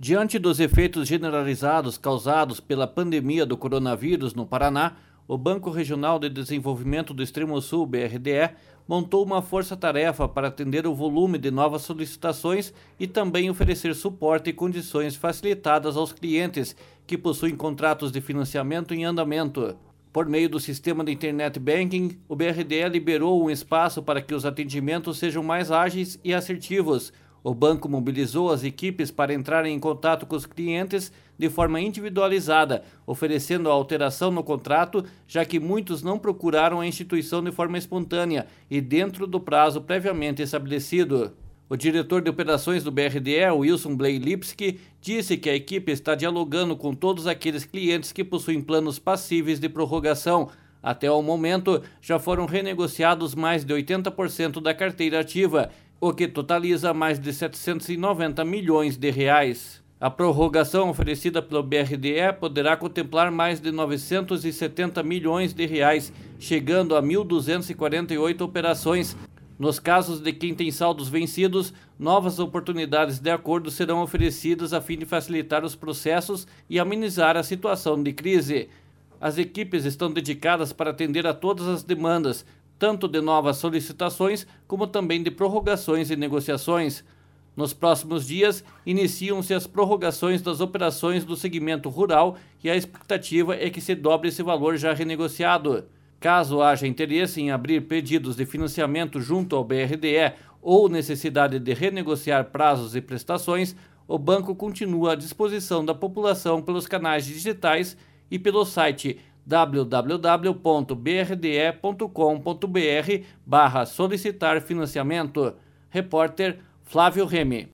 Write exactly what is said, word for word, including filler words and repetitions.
Diante dos efeitos generalizados causados pela pandemia do coronavírus no Paraná, o Banco Regional de Desenvolvimento do Extremo Sul, B R D E, montou uma força-tarefa para atender o volume de novas solicitações e também oferecer suporte e condições facilitadas aos clientes que possuem contratos de financiamento em andamento. Por meio do sistema de Internet Banking, o B R D E liberou um espaço para que os atendimentos sejam mais ágeis e assertivos. O banco mobilizou as equipes para entrarem em contato com os clientes de forma individualizada, oferecendo a alteração no contrato, já que muitos não procuraram a instituição de forma espontânea e dentro do prazo previamente estabelecido. O diretor de operações do B R D E, Wilson Blay Lipski, disse que a equipe está dialogando com todos aqueles clientes que possuem planos passíveis de prorrogação. Até o momento, já foram renegociados mais de oitenta por cento da carteira ativa, o que totaliza mais de setecentos e noventa milhões de reais. A prorrogação oferecida pelo B R D E poderá contemplar mais de novecentos e setenta milhões de reais, chegando a mil duzentas e quarenta e oito operações. Nos casos de quem tem saldos vencidos, novas oportunidades de acordo serão oferecidas a fim de facilitar os processos e amenizar a situação de crise. As equipes estão dedicadas para atender a todas as demandas, tanto de novas solicitações como também de prorrogações e negociações. Nos próximos dias, iniciam-se as prorrogações das operações do segmento rural e a expectativa é que se dobre esse valor já renegociado. Caso haja interesse em abrir pedidos de financiamento junto ao B R D E ou necessidade de renegociar prazos e prestações, o banco continua à disposição da população pelos canais digitais e pelo site w w w ponto b r d e ponto com ponto b r barra solicitar financiamento. Repórter Flávio Remy.